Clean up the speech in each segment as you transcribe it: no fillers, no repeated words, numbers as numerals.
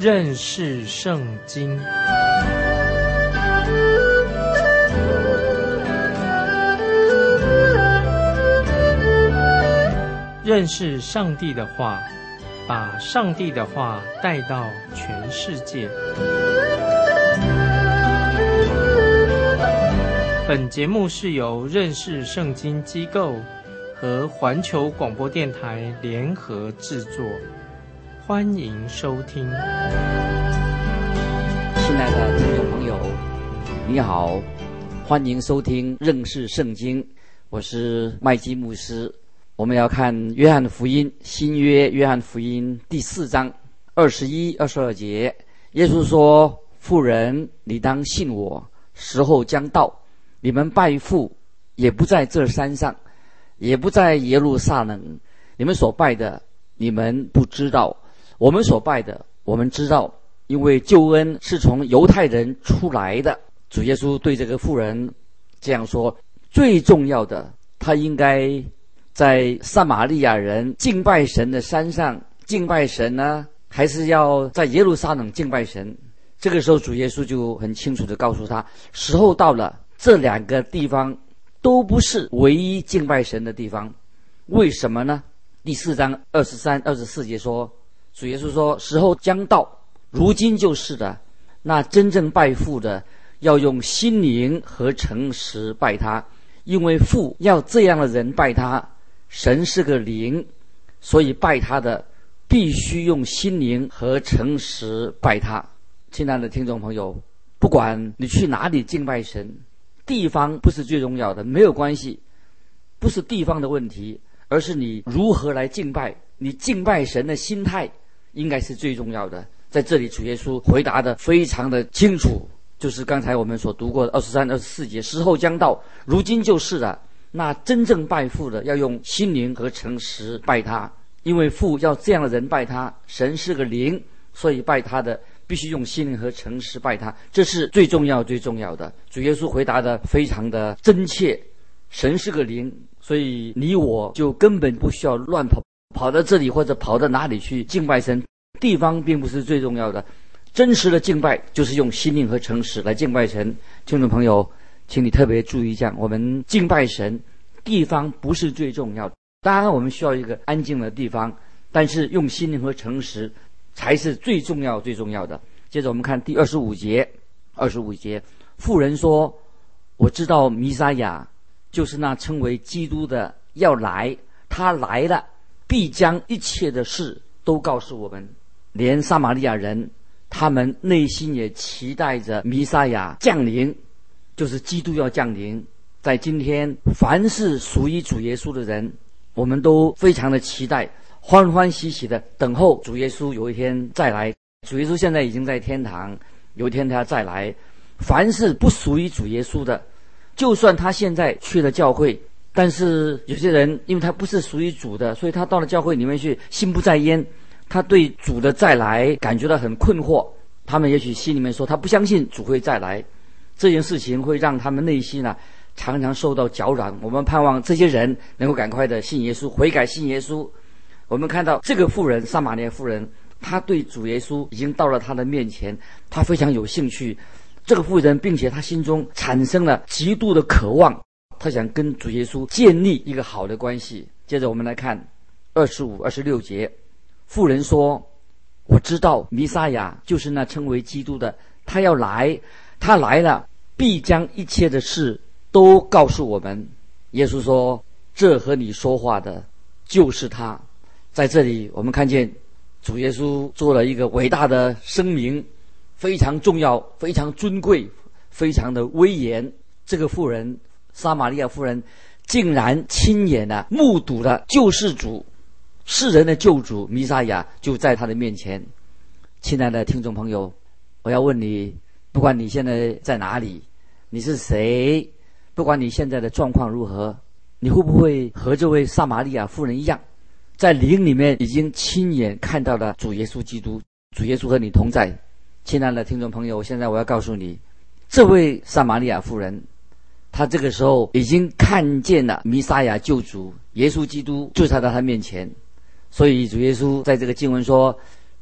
认识圣经。认识上帝的话，把上帝的话带到全世界。本节目是由认识圣经机构和环球广播电台联合制作，欢迎收听。亲爱的听众朋友，你好，欢迎收听认识圣经，我是麦基牧师。我们要看约翰福音，新约约翰福音第4章21、22节，耶稣说：妇人，你当信我，时候将到，你们拜父也不在这山上，也不在耶路撒冷，你们所拜的你们不知道，我们所拜的我们知道，因为救恩是从犹太人出来的。主耶稣对这个妇人这样说，最重要的，他应该在撒玛利亚人敬拜神的山上敬拜神呢，还是要在耶路撒冷敬拜神？这个时候主耶稣就很清楚地告诉他，时候到了，这2个地方都不是唯一敬拜神的地方。为什么呢？第4章23、24节说，主耶稣说：时候将到，如今就是的，那真正拜父的要用心灵和诚实拜他，因为父要这样的人拜他。神是个灵，所以拜他的必须用心灵和诚实拜他。亲爱的听众朋友，不管你去哪里敬拜神，地方不是最重要的，没有关系，不是地方的问题，而是你如何来敬拜，你敬拜神的心态应该是最重要的。在这里主耶稣回答的非常的清楚，就是刚才我们所读过的23、24节，时候将到，如今就是了，那真正拜父的要用心灵和诚实拜他，因为父要这样的人拜他。神是个灵，所以拜他的必须用心灵和诚实拜他，这是最重要最重要的。主耶稣回答的非常的真切，神是个灵，所以你我就根本不需要乱跑到这里或者跑到哪里去敬拜神，地方并不是最重要的，真实的敬拜就是用心灵和诚实来敬拜神。听众朋友，请你特别注意一下，我们敬拜神，地方不是最重要的。当然我们需要一个安静的地方，但是用心灵和诚实才是最重要最重要的。接着我们看第25节，妇人说：我知道弥撒亚就是那称为基督的要来，他来了，必将一切的事都告诉我们。连撒玛利亚人他们内心也期待着弥撒亚降临，就是基督要降临。在今天，凡是属于主耶稣的人，我们都非常的期待，欢欢喜喜的等候主耶稣有一天再来。主耶稣现在已经在天堂，有一天他要再来。凡是不属于主耶稣的，就算他现在去了教会，但是有些人因为他不是属于主的，所以他到了教会里面去心不在焉，他对主的再来感觉到很困惑。他们也许心里面说他不相信主会再来，这件事情会让他们内心常常受到搅扰。我们盼望这些人能够赶快的信耶稣，悔改信耶稣。我们看到这个妇人，撒玛利亚妇人，她对主耶稣已经到了她的面前，她非常有兴趣。这个妇人并且她心中产生了极度的渴望，她想跟主耶稣建立一个好的关系。接着我们来看25、26节，妇人说：我知道弥撒亚就是那称为基督的，他要来，他来了，必将一切的事都告诉我们。耶稣说：这和你说话的就是他。在这里我们看见主耶稣做了一个伟大的声明，非常重要，非常尊贵，非常的威严。这个妇人，撒玛利亚妇人，竟然亲眼目睹了救世主，世人的救主弥撒亚就在他的面前。亲爱的听众朋友，我要问你，不管你现在在哪里，你是谁，不管你现在的状况如何，你会不会和这位撒玛利亚妇人一样，在灵里面已经亲眼看到了主耶稣基督，主耶稣和你同在？亲爱的听众朋友，现在我要告诉你，这位撒玛利亚妇人，她这个时候已经看见了弥撒亚救主耶稣基督就在他面前。所以主耶稣在这个经文说，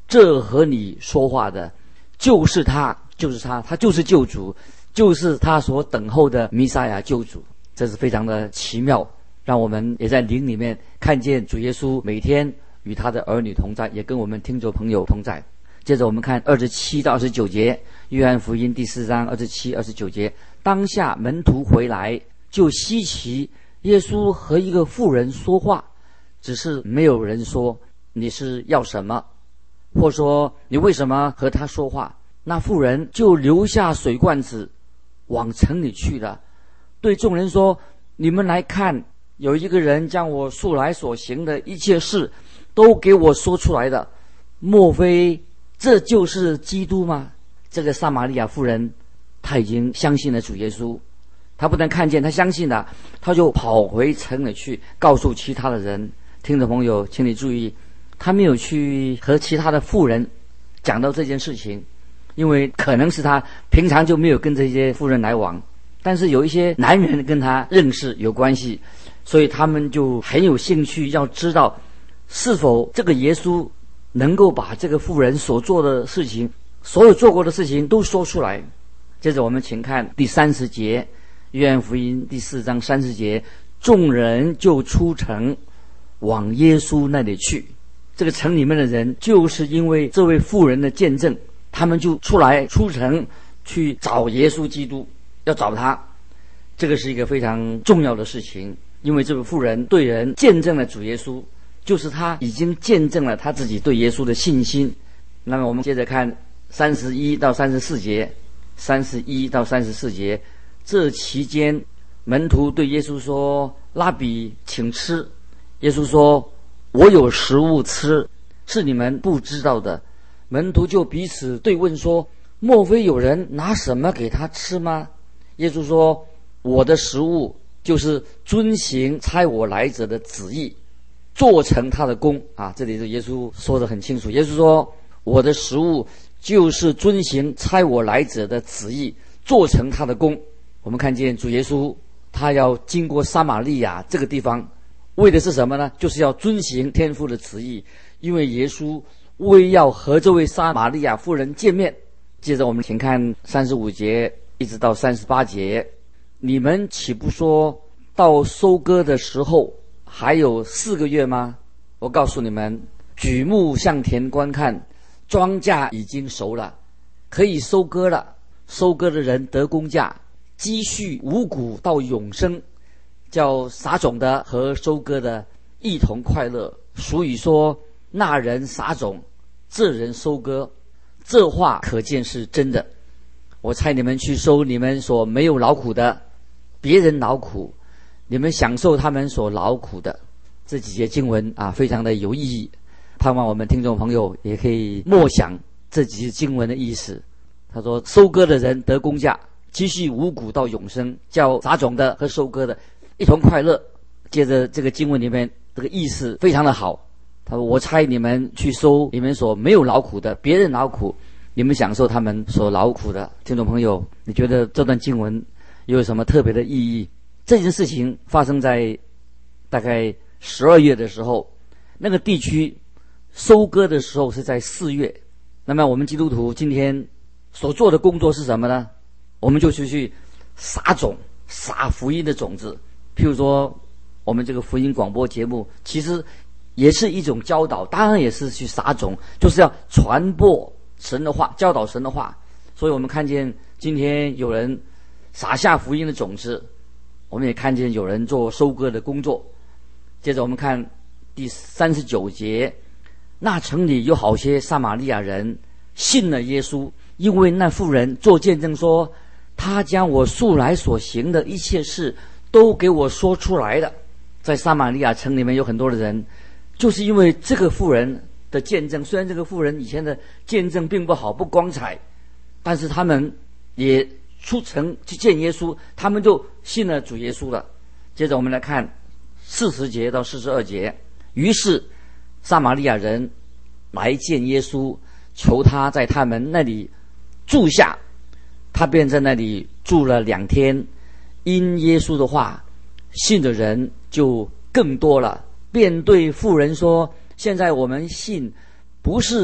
这和你说话的就是他，他就是救主，就是他所等候的弥赛亚救主。这是非常的奇妙，让我们也在灵里面看见主耶稣每天与他的儿女同在，也跟我们听众朋友同在。接着我们看27到29节，约翰福音第4章27、29节。当下门徒回来，就稀奇耶稣和一个妇人说话，只是没有人说你是要什么，或说你为什么和他说话。那妇人就留下水罐子往城里去了，对众人说，你们来看，有一个人将我素来所行的一切事都给我说出来的，莫非这就是基督吗？这个撒玛利亚妇人她已经相信了主耶稣，她不但看见，她相信了，她就跑回城里去告诉其他的人。听众朋友请你注意，她没有去和其他的妇人讲到这件事情，因为可能是她平常就没有跟这些妇人来往，但是有一些男人跟她认识有关系，所以他们就很有兴趣要知道是否这个耶稣能够把这个妇人所做的事情，所有做过的事情都说出来。接着我们请看第30节，约翰福音第4章30节，众人就出城往耶稣那里去。这个城里面的人就是因为这位妇人的见证，他们就出城去找耶稣基督，要找他。这个是一个非常重要的事情，因为这位妇人对人见证了主耶稣，就是他已经见证了他自己对耶稣的信心。那么我们接着看31到34节，31到34节，这期间门徒对耶稣说，拉比请吃。耶稣说，我有食物吃，是你们不知道的。门徒就彼此对问说，莫非有人拿什么给他吃吗？耶稣说，我的食物就是遵行差我来者的旨意，做成他的功啊！这里是耶稣说得很清楚，耶稣说，我的食物就是遵行差我来者的旨意，做成他的功。我们看见主耶稣他要经过撒玛利亚这个地方，为的是什么呢？就是要遵行天父的旨意，因为耶稣为要和这位撒玛利亚妇人见面。接着我们请看35节一直到38节，你们岂不说到收割的时候还有4个月吗？我告诉你们，举目向田观看，庄稼已经熟了，可以收割了。收割的人得工价，积蓄五谷到永生，叫撒种的和收割的一同快乐。俗语说，那人撒种，这人收割，这话可见是真的。我差你们去收你们所没有劳苦的，别人劳苦，你们享受他们所劳苦的。这几节经文啊，非常的有意义，盼望我们听众朋友也可以默想这几节经文的意思。他说，收割的人得工价，积蓄五谷到永生，叫撒种的和收割的一同快乐。接着这个经文里面这个意思非常的好，他说，我差你们去收你们所没有劳苦的，别人劳苦，你们享受他们所劳苦的。听众朋友，你觉得这段经文有什么特别的意义？这件事情发生在大概12月的时候，那个地区收割的时候是在4月。那么我们基督徒今天所做的工作是什么呢？我们就去撒种，撒福音的种子。譬如说我们这个福音广播节目其实也是一种教导，当然也是去撒种，就是要传播神的话，教导神的话。所以我们看见今天有人撒下福音的种子，我们也看见有人做收割的工作。接着我们看第39节，那城里有好些撒玛利亚人信了耶稣，因为那妇人做见证说，他将我素来所行的一切事都给我说出来了。在撒玛利亚城里面有很多的人，就是因为这个妇人的见证，虽然这个妇人以前的见证并不好，不光彩，但是他们也出城去见耶稣，他们就信了主耶稣了。接着我们来看40节到42节，于是撒玛利亚人来见耶稣，求他在他们那里住下，他便在那里住了2天。因耶稣的话，信的人就更多了，便对妇人说，现在我们信不是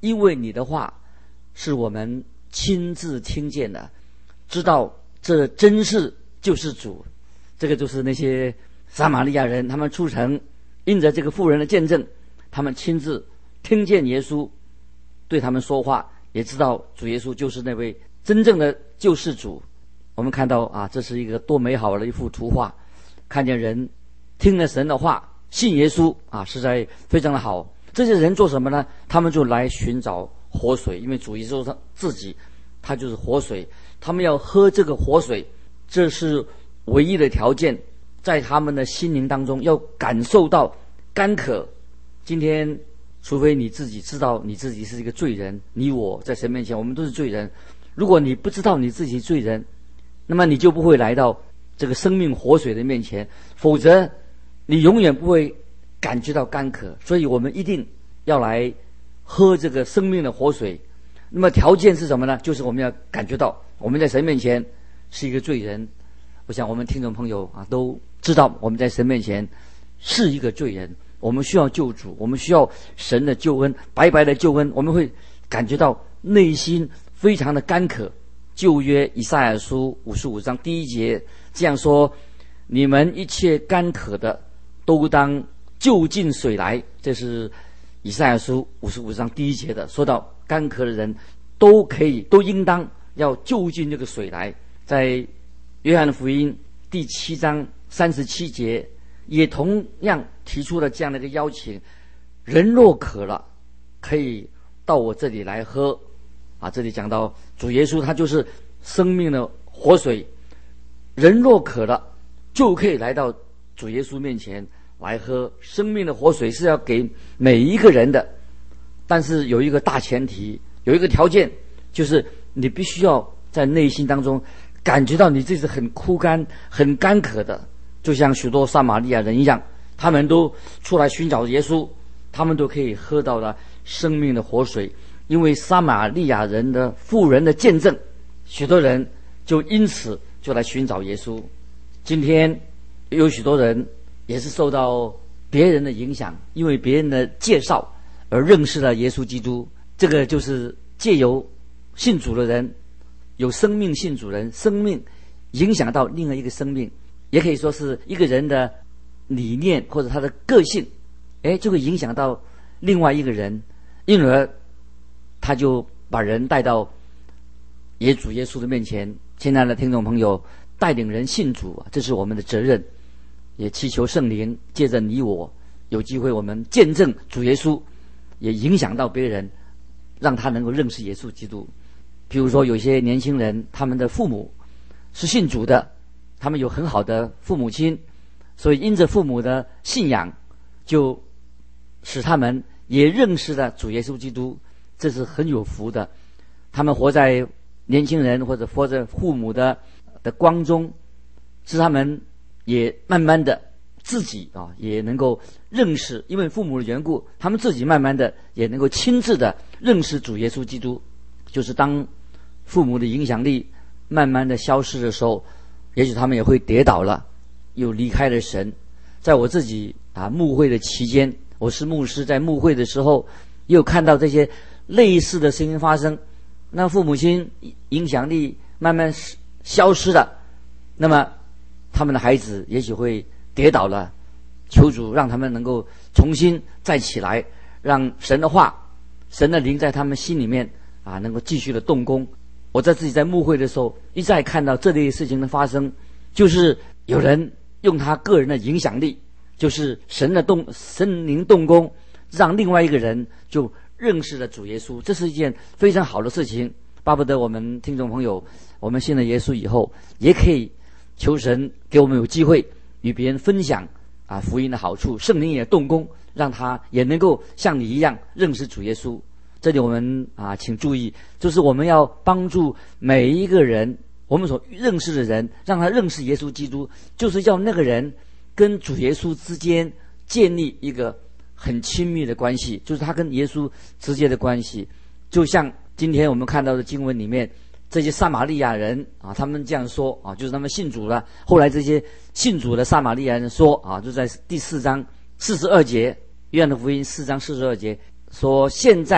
因为你的话是我们亲自听见的，知道这真是救世主。这个就是那些撒玛利亚人，他们出城，因着这个妇人的见证，他们亲自听见耶稣对他们说话，也知道主耶稣就是那位真正的救世主。我们看到这是一个多美好的一幅图画，看见人听了神的话，信耶稣实在非常的好。这些人做什么呢？他们就来寻找活水，因为主耶稣他自己他就是活水，他们要喝这个活水，这是唯一的条件。在他们的心灵当中要感受到干渴。今天除非你自己知道你自己是一个罪人，你我在神面前我们都是罪人，如果你不知道你自己是罪人，那么你就不会来到这个生命活水的面前，否则你永远不会感觉到干渴。所以我们一定要来喝这个生命的活水。那么条件是什么呢？就是我们要感觉到我们在神面前是一个罪人。我想我们听众朋友都知道我们在神面前是一个罪人，我们需要救主，我们需要神的救恩，白白的救恩，我们会感觉到内心非常的干渴。旧约以赛亚书55章第1节这样说：你们一切干渴的都当就近水来。这是以赛亚书55章第1节的，说到干渴的人都应当要就近这个水来。在约翰福音第7章37节也同样提出了这样的一个邀请：人若渴了，可以到我这里来喝。这里讲到主耶稣他就是生命的活水，人若渴了就可以来到主耶稣面前来喝。生命的活水是要给每一个人的，但是有一个大前提，有一个条件，就是你必须要在内心当中感觉到你自己是很枯干很干渴的，就像许多撒玛利亚人一样，他们都出来寻找耶稣，他们都可以喝到了生命的活水。因为撒玛利亚人的妇人的见证，许多人就因此就来寻找耶稣。今天有许多人也是受到别人的影响，因为别人的介绍而认识了耶稣基督。这个就是借由信主的人，有生命信主人，生命影响到另外一个生命，也可以说是一个人的理念或者他的个性，就会影响到另外一个人，因而他就把人带到主耶稣的面前。亲爱的听众朋友，带领人信主，这是我们的责任，也祈求圣灵借着你我有机会，我们见证主耶稣，也影响到别人，让他能够认识耶稣基督。比如说有些年轻人，他们的父母是信主的，他们有很好的父母亲，所以因着父母的信仰，就使他们也认识了主耶稣基督，这是很有福的。他们活在年轻人或者活在父母的光中，使他们也慢慢的自己也能够认识，因为父母的缘故，他们自己慢慢的也能够亲自的认识主耶稣基督。就是当父母的影响力慢慢的消失的时候，也许他们也会跌倒了，又离开了神。在我自己牧会的期间，我是牧师，在牧会的时候也有看到这些类似的事情发生。那父母亲影响力慢慢消失了，那么他们的孩子也许会跌倒了，求主让他们能够重新再起来，让神的话神的灵在他们心里面能够继续的动工。我在自己在牧会的时候一再看到这类事情的发生，就是有人用他个人的影响力，就是神灵动工，让另外一个人就认识了主耶稣。这是一件非常好的事情。巴不得我们听众朋友，我们信了耶稣以后，也可以求神给我们有机会与别人分享福音的好处，圣灵也动工，让他也能够像你一样认识主耶稣。这里我们请注意，就是我们要帮助每一个人，我们所认识的人，让他认识耶稣基督，就是要那个人跟主耶稣之间建立一个很亲密的关系，就是他跟耶稣直接的关系。就像今天我们看到的经文里面，这些撒玛利亚人他们这样说就是他们信主了。后来这些信主的撒玛利亚人说就在第4章42节，约翰的福音4章42节说：现在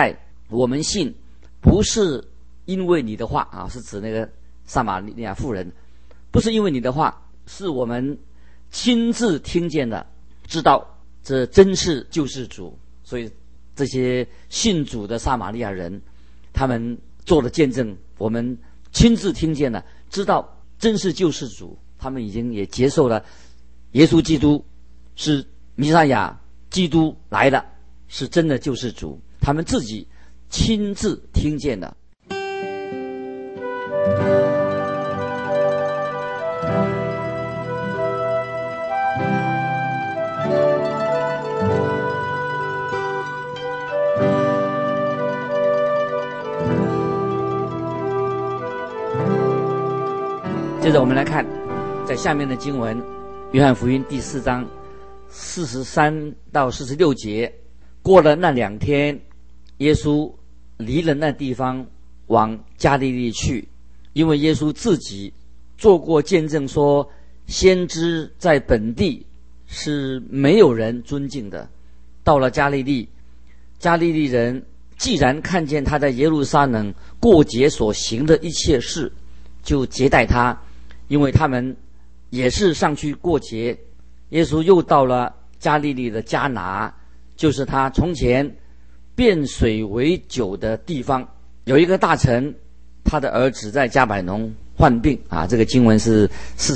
我们信不是因为你的话啊，是指那个撒玛利亚妇人，不是因为你的话，是我们亲自听见的，知道这真是救世主。所以这些信主的撒玛利亚人，他们做了见证，我们亲自听见了，知道真是救世主，他们已经也接受了耶稣基督是弥赛亚，基督来了，是真的救世主，他们自己亲自听见的。接着我们来看在下面的经文，约翰福音第4章43到46节。过了那2天，耶稣离了那地方，往加利利去，因为耶稣自己做过见证说，先知在本地是没有人尊敬的。到了加利利，加利利人既然看见他在耶路撒冷过节所行的一切事，就接待他，因为他们也是上去过节。耶稣又到了加利利的迦拿，就是他从前变水为酒的地方。有一个大臣，他的儿子在迦百农患病啊。这个经文是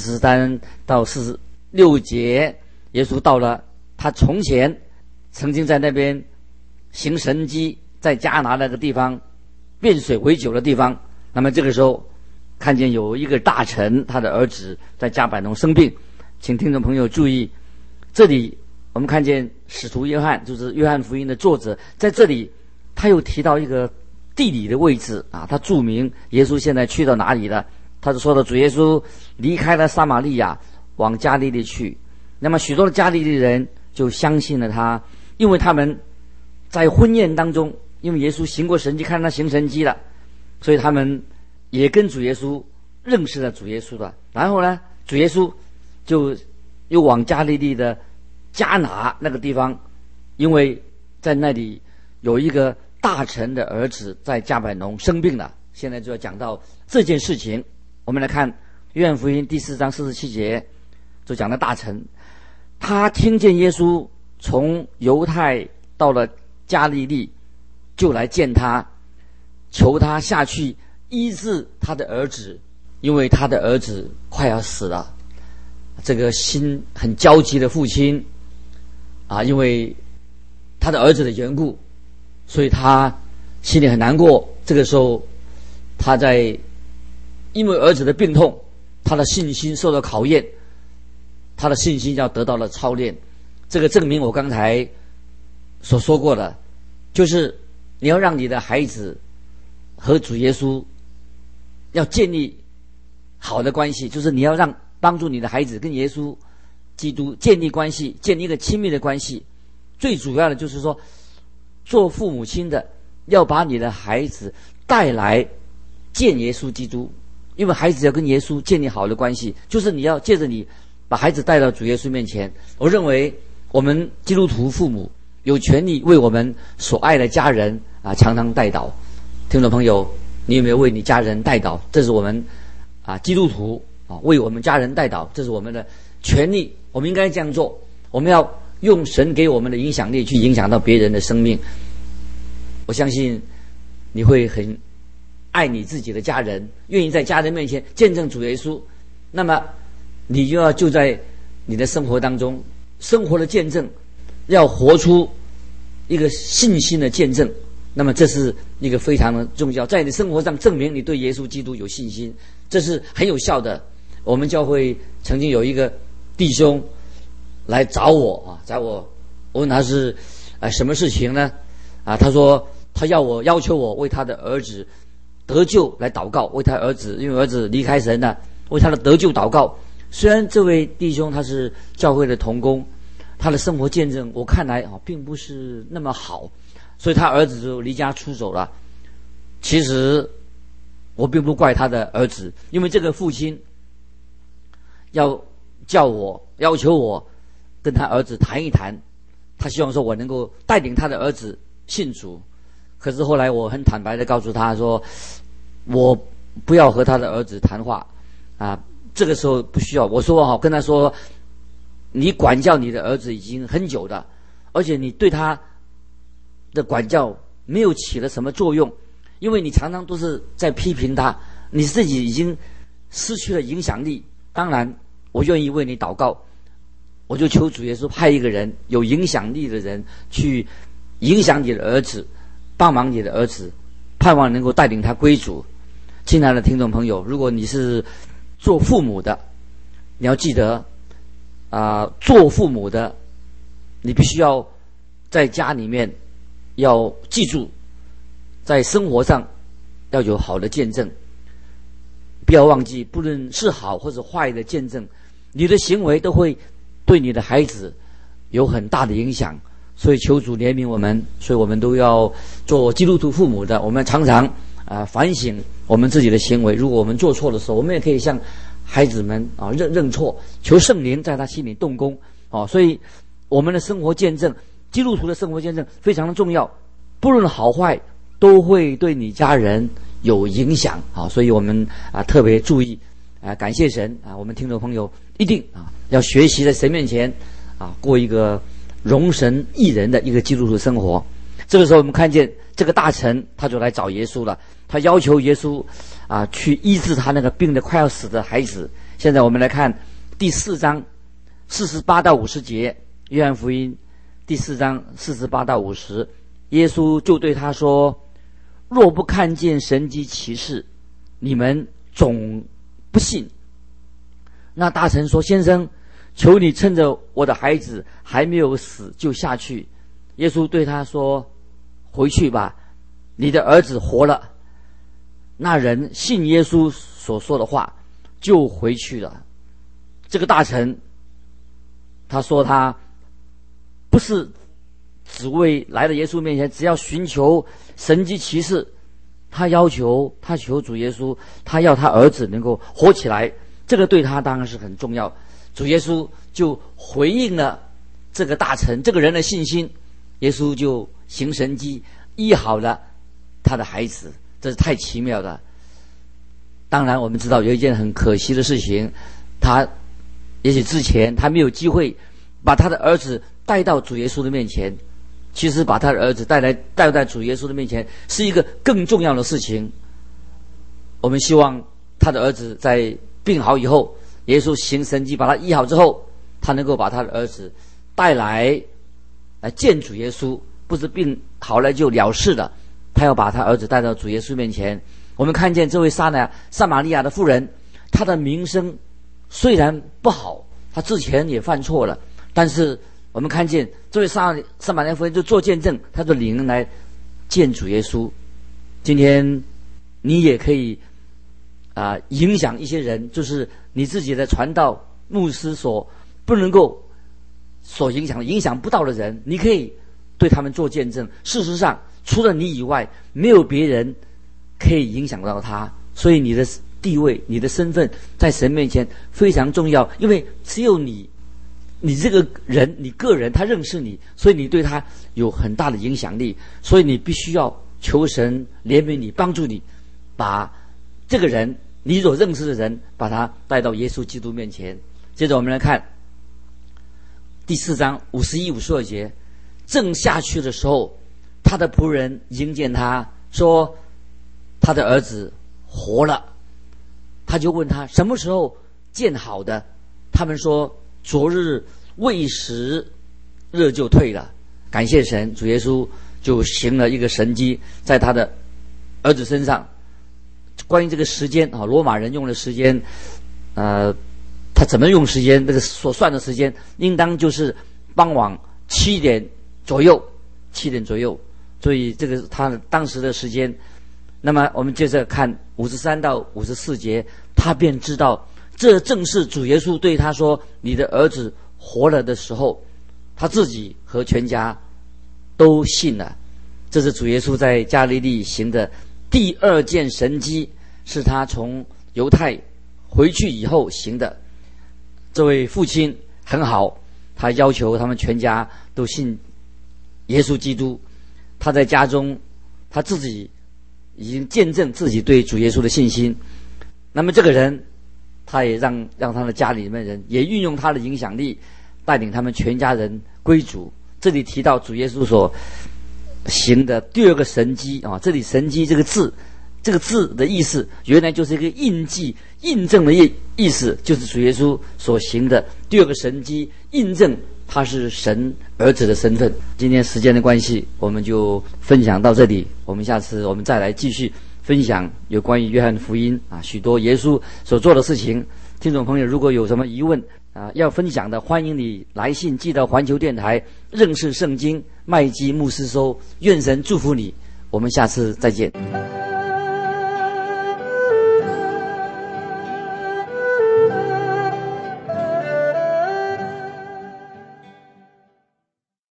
43到46节。耶稣到了他从前曾经在那边行神迹，在迦拿那个地方变水为酒的地方。那么这个时候看见有一个大臣，他的儿子在迦百农生病。请听众朋友注意，这里我们看见使徒约翰，就是约翰福音的作者，在这里他又提到一个地理的位置啊，他注明耶稣现在去到哪里了。他就说到主耶稣离开了撒玛利亚，往加利利去。那么许多的加利利人就相信了他，因为他们在婚宴当中，因为耶稣行过神迹，看他行神迹了，所以他们也跟主耶稣认识了主耶稣了。然后呢，主耶稣就又往加利利的迦拿那个地方，因为在那里有一个大臣的儿子在迦百农生病了。现在就要讲到这件事情。我们来看约翰福音第4章47节，就讲到大臣，他听见耶稣从犹太到了加利利，就来见他，求他下去医治他的儿子，因为他的儿子快要死了。这个心很焦急的父亲啊，因为他的儿子的缘故，所以他心里很难过。这个时候他在因为儿子的病痛，他的信心受到考验，他的信心要得到了操练。这个证明我刚才所说过的，就是你要让你的孩子和主耶稣要建立好的关系，就是你要帮助你的孩子跟耶稣基督建立关系，建立一个亲密的关系。最主要的就是说，做父母亲的要把你的孩子带来见耶稣基督，因为孩子要跟耶稣建立好的关系，就是你要借着你把孩子带到主耶稣面前。我认为我们基督徒父母有权利为我们所爱的家人常常代祷。听众朋友，你有没有为你家人代祷？这是我们基督徒为我们家人代祷，这是我们的权利，我们应该这样做。我们要用神给我们的影响力去影响到别人的生命。我相信你会很爱你自己的家人，愿意在家人面前见证主耶稣。那么你就在你的生活当中，生活的见证要活出一个信心的见证。那么这是一个非常的重要，在你生活上证明你对耶稣基督有信心，这是很有效的。我们教会曾经有一个弟兄来找我，我问他是什么事情呢？他说他要求我为他的儿子得救来祷告，为他儿子，因为儿子离开神了，为他的得救祷告。虽然这位弟兄他是教会的同工，他的生活见证我看来并不是那么好，所以他儿子就离家出走了。其实我并不怪他的儿子，因为这个父亲要求我跟他儿子谈一谈，他希望说我能够带领他的儿子信主。 可是后来我很坦白的告诉他说，我不要和他的儿子谈话啊，这个时候不需要。我说跟他说，你管教你的儿子已经很久了，而且你对他的管教没有起了什么作用，因为你常常都是在批评他，你自己已经失去了影响力。当然我愿意为你祷告，我就求主耶稣派一个人，有影响力的人去影响你的儿子，帮忙你的儿子，盼望能够带领他归主。亲爱的听众朋友，如果你是做父母的，你要记得做父母的你必须要在家里面要记住，在生活上要有好的见证，不要忘记，不论是好或者坏的见证，你的行为都会对你的孩子有很大的影响。所以求主怜悯我们，所以我们都要做基督徒父母的，我们常常反省我们自己的行为。如果我们做错的时候，我们也可以向孩子们认错，求圣灵在他心里动工所以我们的生活见证，基督徒的生活见证非常的重要，不论好坏都会对你家人有影响所以我们特别注意感谢神我们听众朋友一定要学习在神面前过一个荣神益人的一个基督徒生活。这个时候我们看见这个大臣他就来找耶稣了，他要求耶稣去医治他那个病得快要死的孩子。现在我们来看第4章48到50节，约翰福音第4章48到50，耶稣就对他说，若不看见神迹奇事，你们总不信。那大臣说，先生，求你趁着我的孩子还没有死就下去。耶稣对他说，回去吧，你的儿子活了。那人信耶稣所说的话，就回去了。这个大臣他说他不是只为来到耶稣面前只要寻求神迹奇事，他求主耶稣，他要他儿子能够活起来，这个对他当然是很重要。主耶稣就回应了这个大臣这个人的信心，耶稣就行神迹医好了他的孩子，这是太奇妙了。当然我们知道有一件很可惜的事情，他也许之前他没有机会把他的儿子带到主耶稣的面前，其实把他的儿子带到主耶稣的面前是一个更重要的事情。我们希望他的儿子在病好以后，耶稣行神迹把他医好之后，他能够把他的儿子带来见主耶稣，不是病好了就了事了，他要把他儿子带到主耶稣面前。我们看见这位撒玛利亚的妇人，她的名声虽然不好，她之前也犯错了，但是我们看见这位撒玛利亚妇人就做见证，她就领人来见主耶稣。今天你也可以影响一些人，就是你自己的传道牧师所不能够所影响不到的人，你可以对他们做见证。事实上除了你以外，没有别人可以影响到他，所以你的地位你的身份在神面前非常重要，因为只有你这个人你个人他认识你，所以你对他有很大的影响力，所以你必须要求神怜悯你，帮助你把这个人你所认识的人把他带到耶稣基督面前。接着我们来看第4章51、52节，正下去的时候，他的仆人迎见他说，他的儿子活了。他就问他什么时候见好的，他们说昨日未时，热就退了。感谢神，主耶稣就行了一个神迹在他的儿子身上。关于这个时间罗马人用的时间他怎么用时间，这个所算的时间应当就是傍晚7点左右，所以这个他当时的时间。那么我们接着看53到54节，他便知道这正是主耶稣对他说你的儿子活了的时候，他自己和全家都信了。这是主耶稣在加利利行的第2件神迹，是他从犹太回去以后行的。这位父亲很好，他要求他们全家都信耶稣基督。他在家中他自己已经见证自己对主耶稣的信心。那么这个人，他也让他的家里面人也运用他的影响力，带领他们全家人归主。这里提到主耶稣所行的第二个神迹啊，这里神迹这个字的意思，原来就是一个印记、印证的意思，就是主耶稣所行的第二个神迹，印证他是神儿子的身份。今天时间的关系，我们就分享到这里，我们下次我们再来继续分享有关于约翰福音啊许多耶稣所做的事情。听众朋友，如果有什么疑问要分享的，欢迎你来信寄到环球电台认识圣经麦基牧师收。愿神祝福你，我们下次再见。